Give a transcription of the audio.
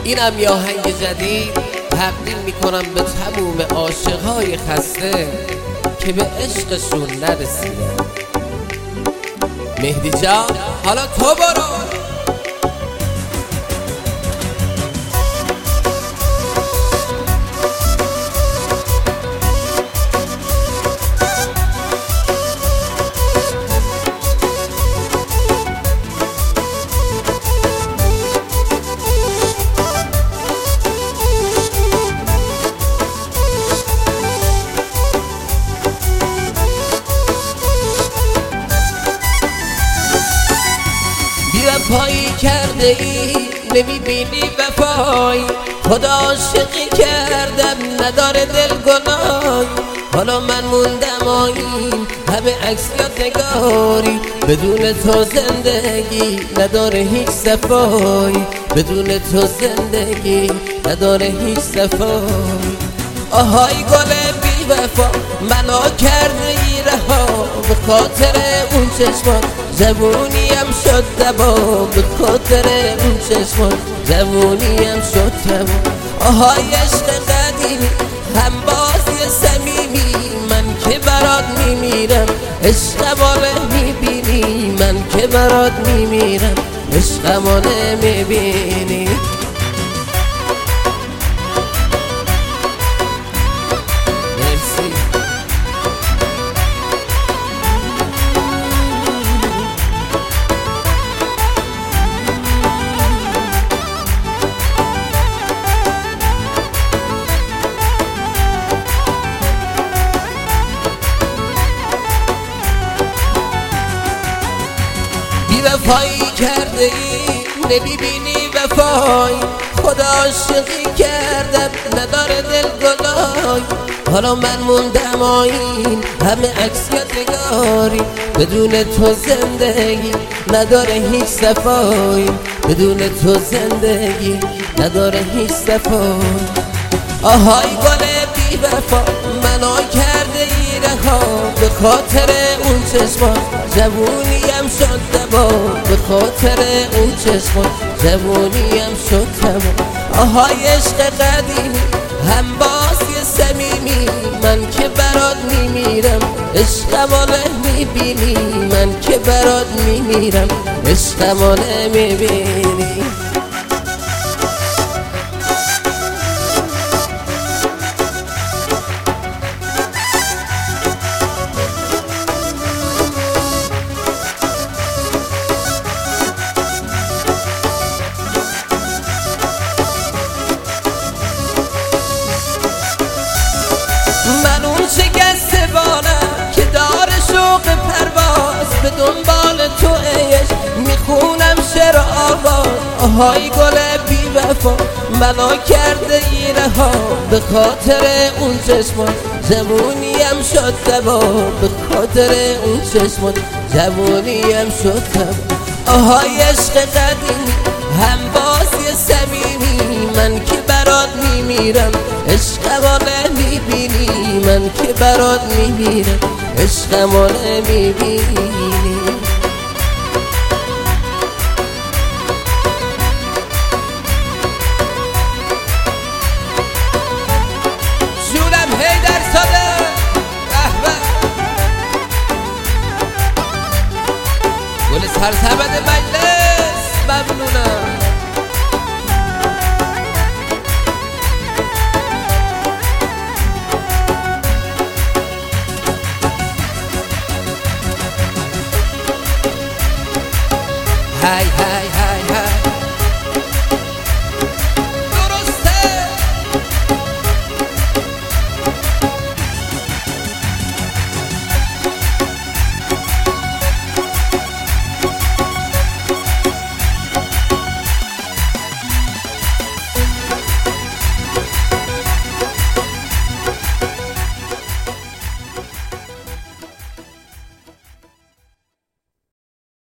اینم یه آهنگ جدید تقدیم میکنم به تموم عاشقهای خسته که به عشقشون نرسیدن. مهدی جان حالا تو برو. وفایی کرده ای نمیبینی وفایی، خدا عاشقی کردم نداره دل گناهی. حالا من موندم آیین همه عکس یادگاری، بدون تو زندگی نداره هیچ صفایی، بدون تو زندگی نداره هیچ صفایی. آهای گل بی وفا منو کرده ای رها، به خاطر اون چشمان جوونیم شد دبا، به خاطر اون چشمان جوونیم شد دبا. آهای عشق قدیمی هم بازی صمیمی، من که برات میمیرم عشقمو نمیبینی، من که برات میمیرم عشقمو نمیبینی. وفایی کرده ای نمیبینی وفایی، خدا عاشقی کردم نداره دل گناهی. حالا من موندم آیین همه عکس یادگاری، بدون تو زندگی نداره هیچ صفایی، بدون تو زندگی نداره هیچ صفایی. آهای گل بی وفا منو کرده ای رها، به خاطر اون چشمان جوونیم شد دبا، به خاطر اون چشمان جوونیم شد دبا. آهای عشق قدیمی هم بازی صمیمی، من که برات میمیرم عشقمو نمیبینی، من که برات میمیرم عشقمو نمیبینی. من اون شکسته بالم که دار شوق پرواز، به دنبال تو عشق میخونم شعر آواز. آهای گل بی وفا منو کرده ای رها، به خاطر اون چشمان جوونیم شد دبا، به خاطر اون چشمان جوونیم شد دبا. آهای عشق قدیمی هم بازی صمیمی، من که برات میمیرم عشقمو نمیبینی، من که برات میمیرم عشقمو نمیبینی. شورم حیدر ساده گل سرسبد مجلس ممنونم. هی